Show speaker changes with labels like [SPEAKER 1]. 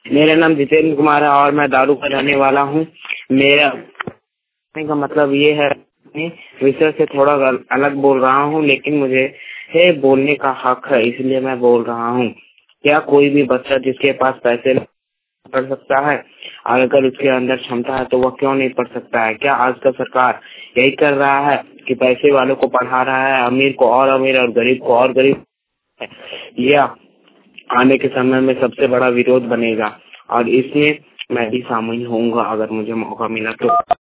[SPEAKER 1] मेरा नाम जितेंद्र कुमार है और मैं दारू का रहने वाला हूँ। मेरा कहने का मतलब ये है, विषय से थोड़ा अलग बोल रहा हूँ, लेकिन मुझे बोलने का हक है, इसलिए मैं बोल रहा हूँ। क्या कोई भी बच्चा जिसके पास पैसे पढ़ सकता है, और अगर उसके अंदर क्षमता है तो वह क्यों नहीं पढ़ सकता है? क्या आजकल सरकार यही कर रहा है कि पैसे वालों को पढ़ा रहा है, अमीर को और अमीर और गरीब को और गरीब? यह आने के समय में सबसे बड़ा विरोध बनेगा और इसमें मैं भी शामिल होऊंगा अगर मुझे मौका मिला तो।